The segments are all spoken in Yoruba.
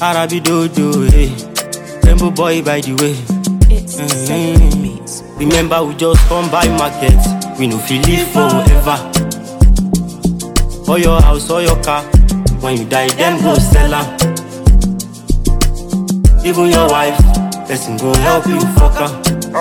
Arabi dodo, hey. Rainbow boy by the way. Remember we just come by market. We no feel live forever. Or your house or your car. When you die, then go sell am. Even your wife, person go help you fuck her.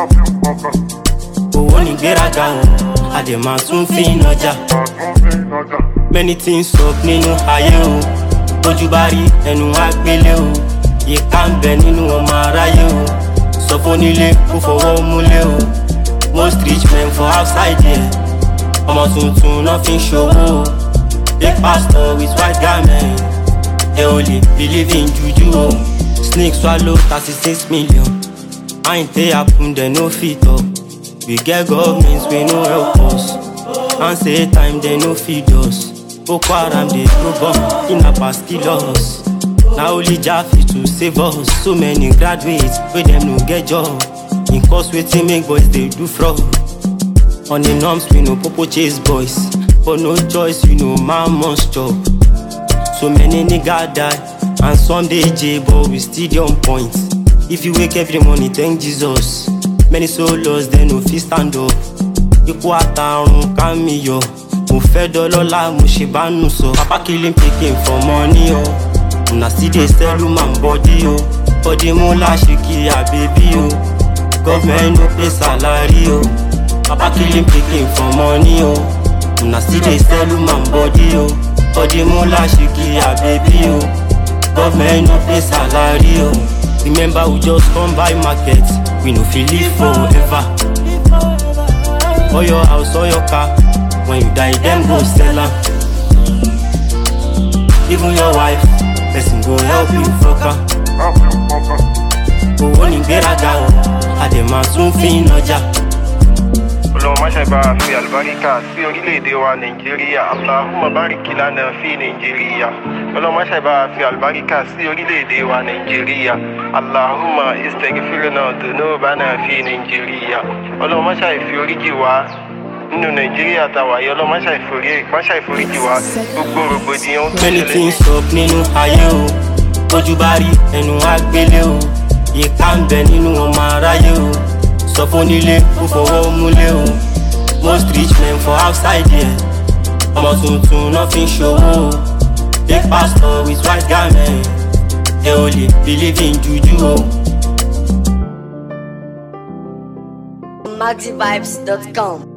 But when you get a down, I demand soon fin oja. Many things up nínú ayé o. Ojú bá rí ẹnu àgbélé o. Ìka ń bẹ nínú ọmọ aráyé o. Sọ fún onílé kó fọwọ́ múlé o. Most rich men for outside here. Ọmọ tuntun náà fi ń ṣòwò o. Big pastor with white garment. They only believe in juju o. Snake swallow 36 million. I ain't they happen, they no fit up. We get governments, we no help us. And say time, they no feed us. Boko Haram, they go bomb, kidnappers kill us. Now only Jah fit to save us. So many graduates, where them no get job. In course waiting make boys, they do fraud. On the norms, we no popo chase boys. But no choice, you know man must chop. So many niggas die, and some they J, but we still on point. If you wake every morning, thank Jesus. Many souls, they no fit stand up. Iku atarun kan mi yo. Mo fẹ́ dọ́lọ́lá, mo ṣe bánu sọ. Papa killing pikin for money o. Una still dey sell man body o. Body mula shiki ya baby o. Government no pay salary o. Papa killing pikin for money o. Una still dey sell man body o. Body mula shiki ya baby o. Government no pay salary o. Remember we just come by market. We no feel live forever. Or your house or your car. When you die, them go sell am. Even your wife, person go help you fuck her. But when you get a girl, I demand soon fin oja. Ọlọ́run má ṣe bá a fi àlùbáríkà sí orílẹ̀-èdè wa Nàìjíríà. Allahumma barik lana fi Nàìjíríà. Ọlọ́run má ṣe bá a fi àlùbáríkà sí orílẹ̀-èdè wa Nàìjíríà. Allahumma istaghfir lana dhunubana fi Nàìjíríà. Ọlọ́run má ṣe fi oríjì wa nínú Nàìjíríà tàwa yìí. Ọlọ́run má ṣe ìforíjì wa gbogbo rògbòdìyàn tó ṣẹlẹ̀. Many things up nínú ayé o. Ojú bá rí ẹnu àgbélé o. Ìka ń bẹ nínú ọmọ aráyé o. Sọ fún onílé kó fọwọ́ múlé o. Most rich men for outside here. Ọmọ tuntun náà fi ń ṣòwò o. Big pastor with white garment. They only believe in juju o. MaxiVibes.com